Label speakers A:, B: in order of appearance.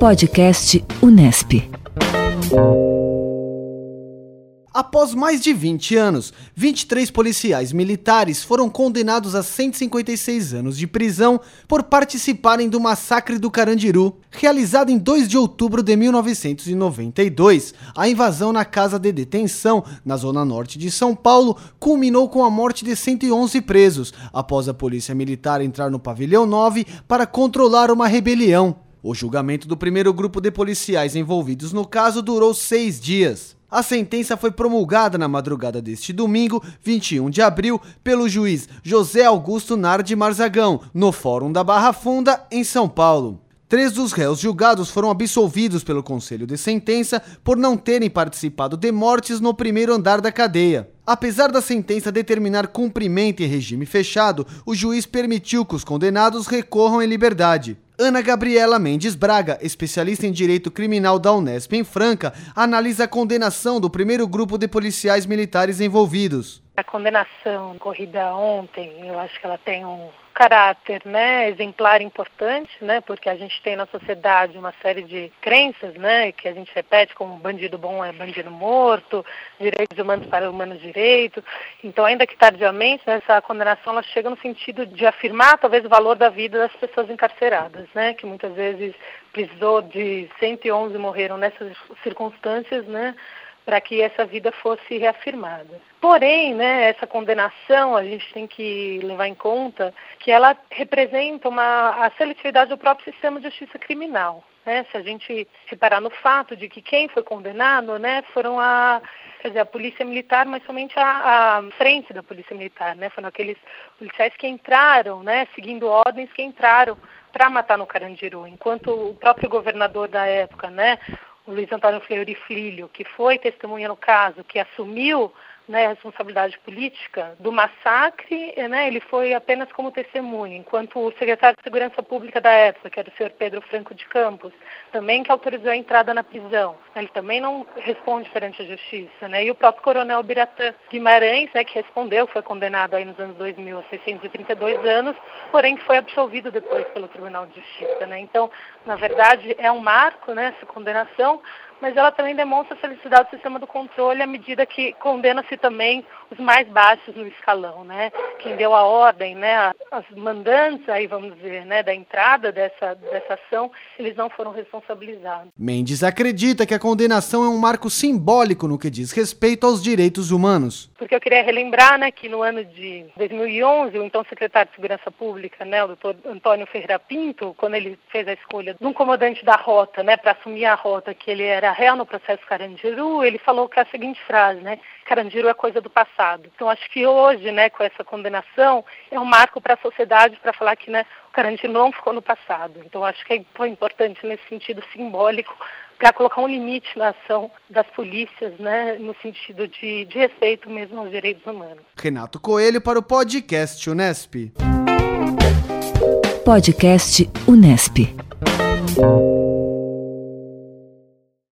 A: Podcast Unesp.
B: Após mais de 20 anos, 23 policiais militares foram condenados a 156 anos de prisão por participarem do massacre do Carandiru, realizado em 2 de outubro de 1992. A invasão na casa de detenção, na zona norte de São Paulo, culminou com a morte de 111 presos, após a polícia militar entrar no pavilhão 9 para controlar uma rebelião. O julgamento do primeiro grupo de policiais envolvidos no caso durou 6 dias. A sentença foi promulgada na madrugada deste domingo, 21 de abril, pelo juiz José Augusto Nardi Marzagão, no Fórum da Barra Funda, em São Paulo. 3 dos réus julgados foram absolvidos pelo Conselho de Sentença por não terem participado de mortes no primeiro andar da cadeia. Apesar da sentença determinar cumprimento em regime fechado, o juiz permitiu que os condenados recorram em liberdade. Ana Gabriela Mendes Braga, especialista em Direito Criminal da Unesp em Franca, analisa a condenação do primeiro grupo de policiais militares envolvidos.
C: A condenação ocorrida ontem, eu acho que ela tem um caráter, exemplar importante, porque a gente tem na sociedade uma série de crenças, que a gente repete como bandido bom é bandido morto, direitos humanos para humanos direitos. Então, ainda que tardiamente, essa condenação ela chega no sentido de afirmar talvez o valor da vida das pessoas encarceradas, que muitas vezes precisou de 111 morreram nessas circunstâncias, para que essa vida fosse reafirmada. Porém, essa condenação, a gente tem que levar em conta que ela representa a seletividade do próprio sistema de justiça criminal. Se a gente reparar no fato de que quem foi condenado foram a polícia militar, mas somente a frente da polícia militar. Foram aqueles policiais que entraram, seguindo ordens, que entraram para matar no Carandiru, enquanto o próprio governador da época, o Luiz Antônio Fleury Filho, que foi testemunha no caso, que assumiu a responsabilidade política do massacre, ele foi apenas como testemunha, enquanto o secretário de Segurança Pública da época, que era o senhor Pedro Franco de Campos, também que autorizou a entrada na prisão, ele também não responde perante a justiça, e o próprio coronel Biratã Guimarães, que respondeu, foi condenado aí nos anos 2000 a 632 anos, porém que foi absolvido depois pelo Tribunal de Justiça, Então, na verdade, é um marco, essa condenação, mas ela também demonstra a felicidade do sistema do controle à medida que condena-se também os mais baixos no escalão, Quem deu a ordem, as mandantes, aí vamos dizer, da entrada dessa ação, eles não foram responsabilizados.
B: Mendes acredita que a condenação é um marco simbólico no que diz respeito aos direitos humanos.
C: Porque eu queria relembrar, que no ano de 2011, o então secretário de Segurança Pública, o doutor Antônio Ferreira Pinto, quando ele fez a escolha de um comandante da rota, para assumir a rota, que ele era réu no processo Carandiru, ele falou que a seguinte frase, Carandiru é coisa do passado. Então, acho que hoje, com essa condenação, é um marco para a sociedade para falar que o Carandiru não ficou no passado. Então, acho que foi importante nesse sentido simbólico para colocar um limite na ação das polícias, no sentido de respeito mesmo aos direitos humanos.
B: Renato Coelho para o Podcast Unesp.
A: Podcast Unesp.